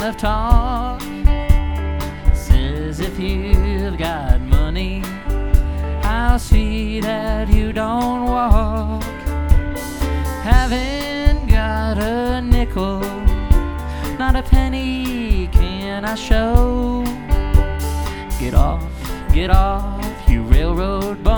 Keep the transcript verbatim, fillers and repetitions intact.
of talk. Says if you've got money, I'll see that you don't walk. Haven't got a nickel, not a penny can I show. Get off, get off, you railroad bum.